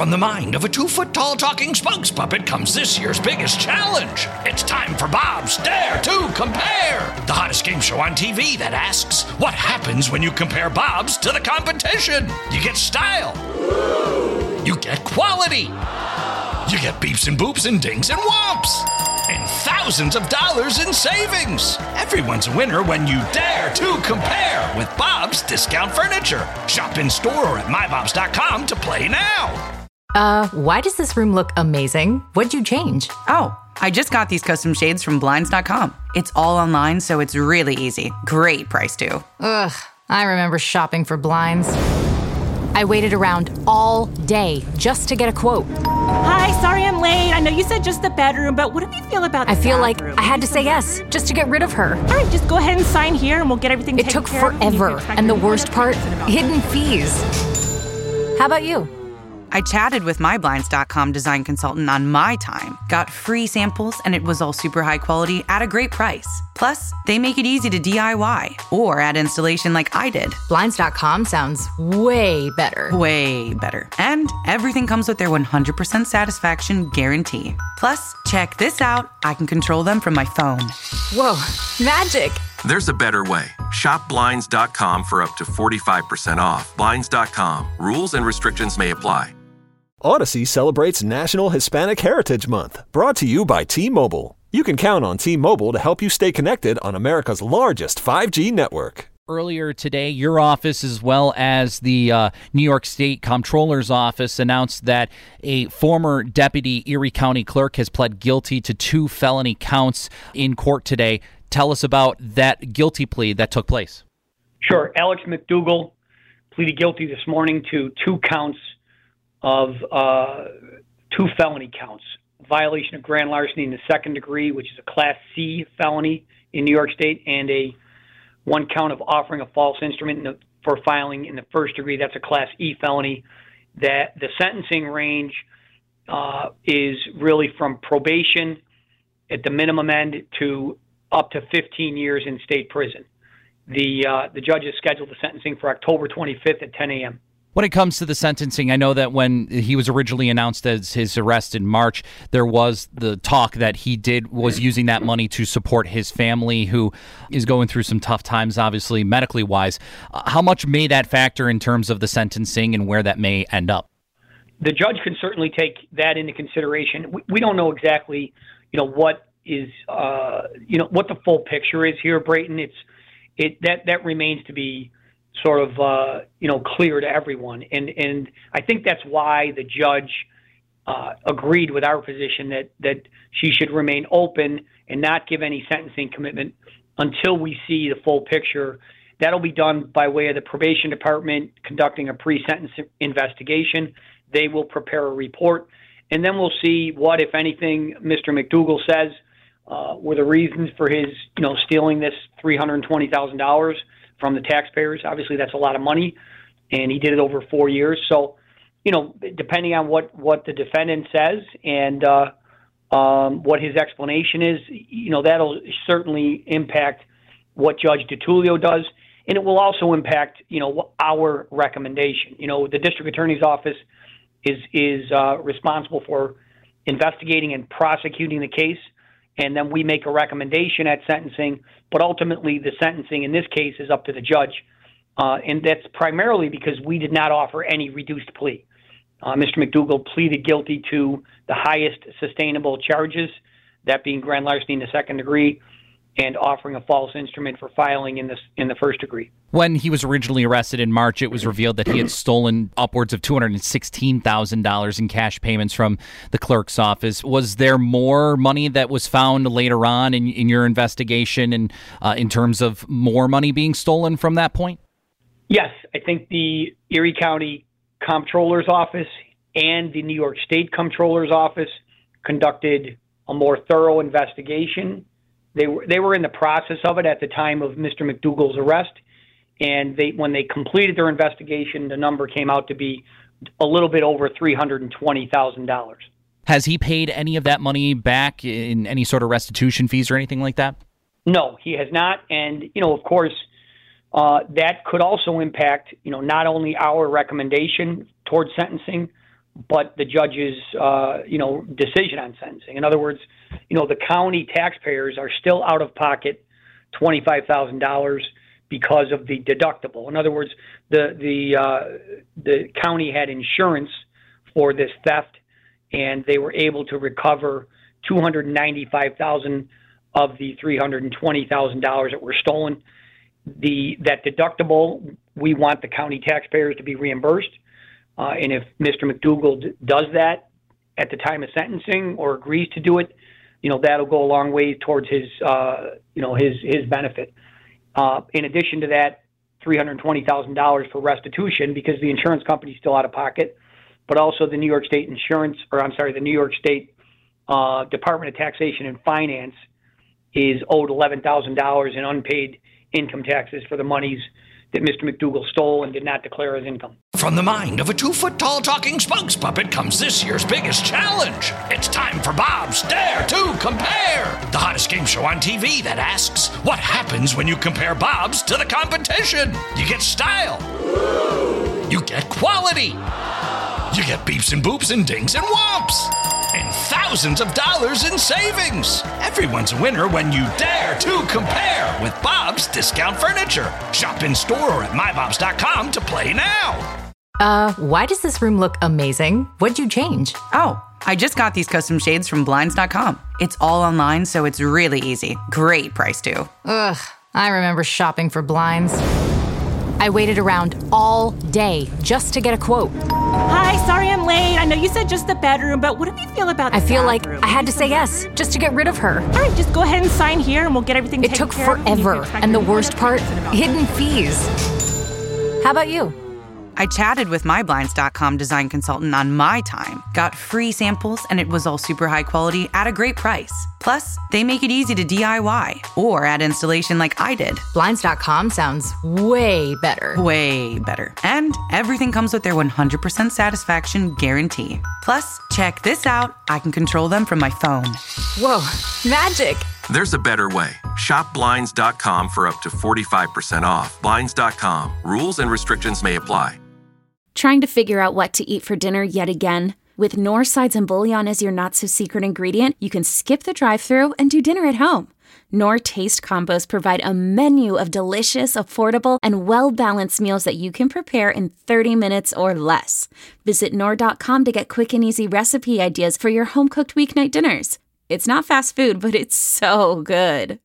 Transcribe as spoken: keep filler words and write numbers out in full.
From the mind of a two-foot-tall talking spokes puppet comes this year's biggest challenge. It's time for Bob's Dare to Compare, the hottest game show on T V that asks, what happens when you compare Bobs to the competition? You get style. You get quality. You get beeps and boops and dings and whomps. And thousands of dollars in savings. Everyone's a winner when you dare to compare with Bob's Discount Furniture. Shop in store or at my bobs dot com to play now. Uh, why does this room look amazing? What'd you change? Oh, I just got these custom shades from blinds dot com. It's all online, so it's really easy. Great price, too. Ugh, I remember shopping for blinds. I waited around all day just to get a quote. Hi, sorry I'm late. I know you said just the bedroom, but what do you feel about the I feel bathroom? like I had to say yes, just to get rid of her. All right, just go ahead and sign here and we'll get everything It taken took care of. forever, and the worst part, hidden fees. How about you? I chatted with my blinds dot com design consultant on my time, got free samples, and it was all super high quality at a great price. Plus, they make it easy to D I Y or add installation like I did. blinds dot com sounds way better. Way better. And everything comes with their one hundred percent satisfaction guarantee. Plus, check this out. I can control them from my phone. Whoa, magic. There's a better way. Shop blinds dot com for up to forty-five percent off. blinds dot com. Rules and restrictions may apply. Odyssey celebrates National Hispanic Heritage Month, brought to you by T-Mobile. You can count on T-Mobile to help you stay connected on America's largest five G network. Earlier today, your office, as well as the uh, New York State Comptroller's Office, announced that a former deputy Erie County clerk has pled guilty to two felony counts in court today. Tell us about that guilty plea that took place. Sure. Alex McDougall pleaded guilty this morning to two counts of uh, two felony counts. Violation of grand larceny in the second degree, which is a Class C felony in New York State, and a one count of offering a false instrument in the, for filing in the first degree. That's a Class E felony. That the sentencing range uh, is really from probation at the minimum end to up to fifteen years in state prison. The uh, the judge has scheduled the sentencing for October twenty-fifth at ten a.m. When it comes to the sentencing, I know that when he was originally announced as his arrest in March, there was the talk that he did was using that money to support his family, who is going through some tough times, obviously, medically wise. Uh, how much may that factor in terms of the sentencing and where that may end up? The judge can certainly take that into consideration. We, we don't know exactly, you know, what is, uh, you know, what the full picture is here, Brayton. It's it that that remains to be sort of, uh, you know, clear to everyone. And and I think that's why the judge uh, agreed with our position that, that she should remain open and not give any sentencing commitment until we see the full picture. That'll be done by way of the probation department conducting a pre-sentence investigation. They will prepare a report, and then we'll see what, if anything, Mister McDougall says uh, were the reasons for his, you know, stealing this three hundred twenty thousand dollars from the taxpayers. Obviously, that's a lot of money, and he did it over four years. So, you know, depending on what, what the defendant says and uh, um, what his explanation is, you know, that'll certainly impact what Judge DiTullio does, and it will also impact, you know, our recommendation. You know, the district attorney's office is is uh, responsible for investigating and prosecuting the case, and then we make a recommendation at sentencing, but ultimately the sentencing in this case is up to the judge. Uh, and that's primarily because we did not offer any reduced plea. Uh, Mister McDougall pleaded guilty to the highest sustainable charges, that being grand larceny in the second degree and offering a false instrument for filing in, this, in the first degree. When he was originally arrested in March, it was revealed that he had stolen upwards of two hundred sixteen thousand dollars in cash payments from the clerk's office. Was there more money that was found later on in, in your investigation and uh, in terms of more money being stolen from that point? Yes, I think the Erie County Comptroller's Office and the New York State Comptroller's Office conducted a more thorough investigation. They were they were in the process of it at the time of Mister McDougall's arrest, and they when they completed their investigation, the number came out to be a little bit over three hundred twenty thousand dollars. Has he paid any of that money back in any sort of restitution fees or anything like that? No, he has not, and you know, of course, uh, that could also impact, you know, not only our recommendation towards sentencing, but the judge's, uh, you know, decision on sentencing. In other words, you know, the county taxpayers are still out of pocket twenty-five thousand dollars because of the deductible. In other words, the the uh, the county had insurance for this theft, and they were able to recover two hundred ninety-five thousand dollars of the three hundred twenty thousand dollars that were stolen. The that deductible, we want the county taxpayers to be reimbursed. Uh, and if Mister McDougal d- does that at the time of sentencing or agrees to do it, you know, that'll go a long way towards his, uh, you know, his his benefit. Uh, in addition to that, three hundred twenty thousand dollars for restitution because the insurance company's still out of pocket, but also the New York State Insurance, or I'm sorry, the New York State uh, Department of Taxation and Finance is owed eleven thousand dollars in unpaid income taxes for the monies that Mister McDougal stole and did not declare as income. From the mind of a two-foot-tall talking spokes puppet comes this year's biggest challenge. It's time for Bob's Dare to Compare, the hottest game show on T V that asks, what happens when you compare Bob's to the competition? You get style. You get quality. You get beeps and boops and dings and whomps. And thousands of dollars in savings. Everyone's a winner when you dare to compare with Bob's Discount Furniture. Shop in store or at my bobs dot com to play now. Uh, why does this room look amazing? What'd you change? Oh, I just got these custom shades from blinds dot com. It's all online, so it's really easy. Great price, too. Ugh, I remember shopping for blinds. I waited around all day just to get a quote. Hi, sorry I'm late. I know you said just the bedroom, but what do you feel about the I feel bathroom? like I had to say yes just to get rid of her. All right, just go ahead and sign here and we'll get everything It taken took care of. forever, and the worst part, hidden fees. How about you? I chatted with my blinds dot com design consultant on my time, got free samples, and it was all super high quality at a great price. Plus, they make it easy to D I Y or add installation like I did. Blinds dot com sounds way better. Way better. And everything comes with their one hundred percent satisfaction guarantee. Plus, check this out. I can control them from my phone. Whoa, magic. There's a better way. Shop Blinds dot com for up to forty-five percent off. Blinds dot com. Rules and restrictions may apply. Trying to figure out what to eat for dinner yet again? With Knorr sides and bouillon as your not-so-secret ingredient, you can skip the drive-thru and do dinner at home. Knorr Taste Combos provide a menu of delicious, affordable, and well-balanced meals that you can prepare in thirty minutes or less. Visit Knorr dot com to get quick and easy recipe ideas for your home-cooked weeknight dinners. It's not fast food, but it's so good.